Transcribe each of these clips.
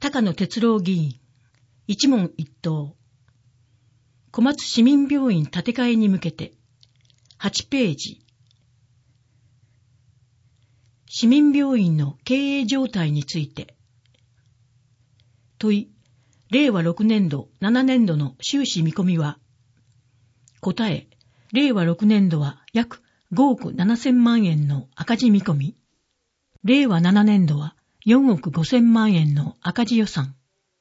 高野哲郎議員、一問一答。小松市民病院建て替えに向けて、8ページ。市民病院の経営状態について。問い、令和6年度、7年度の収支見込みは。答え、令和6年度は約5億7000万円の赤字見込み。令和7年度は4億5000万円の赤字予算。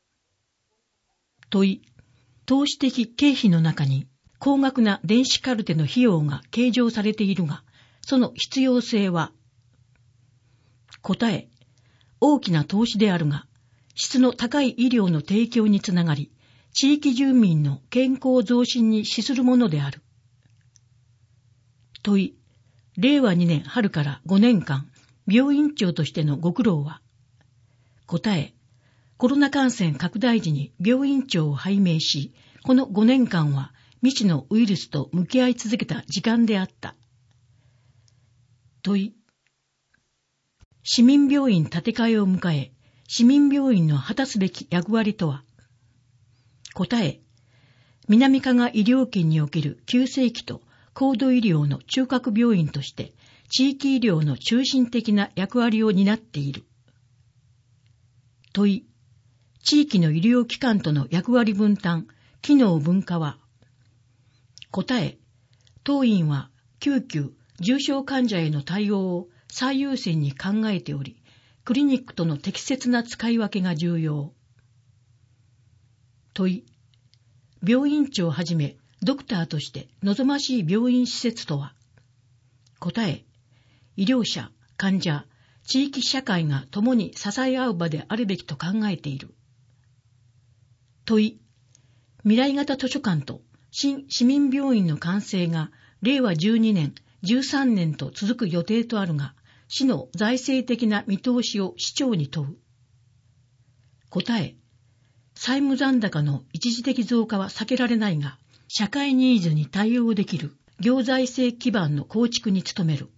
問い、投資的経費の中に高額な電子カルテの費用が計上されているが、その必要性は。答え、大きな投資であるが、質の高い医療の提供につながり、地域住民の健康増進に資するものである。問い、令和2年春から5年間、病院長としてのご苦労は。答え、コロナ感染拡大時に病院長を拝命し、この5年間は未知のウイルスと向き合い続けた時間であった。問い、市民病院建て替えを迎え、市民病院の果たすべき役割とは。答え、南加賀医療圏における急性期と高度医療の中核病院として、地域医療の中心的な役割を担っている。問い、地域の医療機関との役割分担、機能分化は。答え、当院は救急、重症患者への対応を最優先に考えており、クリニックとの適切な使い分けが重要。問い、病院長をはじめドクターとして望ましい病院施設とは。答え、医療者、患者、地域社会が共に支え合う場であるべきと考えている。問い、未来型図書館と新市民病院の完成が令和12年、13年と続く予定とあるが、市の財政的な見通しを市長に問う。答え、債務残高の一時的増加は避けられないが、社会ニーズに対応できる行財政基盤の構築に努める。